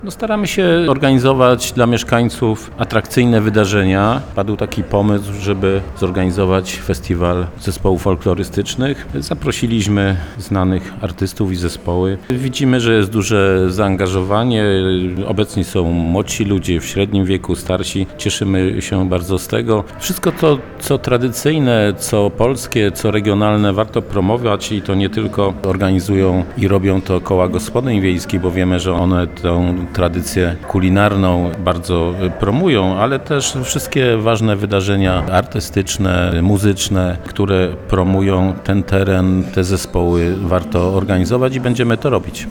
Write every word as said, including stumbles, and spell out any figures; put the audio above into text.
No staramy się organizować dla mieszkańców atrakcyjne wydarzenia. Padł taki pomysł, żeby zorganizować festiwal zespołów folklorystycznych. Zaprosiliśmy znanych artystów i zespoły. Widzimy, że jest duże zaangażowanie. Obecni są młodsi ludzie w średnim wieku, starsi. Cieszymy się bardzo z tego. Wszystko to, co tradycyjne, co polskie, co regionalne warto promować i to nie tylko organizują i robią to koła gospodyń wiejskich, bo wiemy, że one tę tradycję kulinarną bardzo promują, ale też wszystkie ważne wydarzenia artystyczne, muzyczne, które promują ten teren, te zespoły warto organizować i będziemy to robić.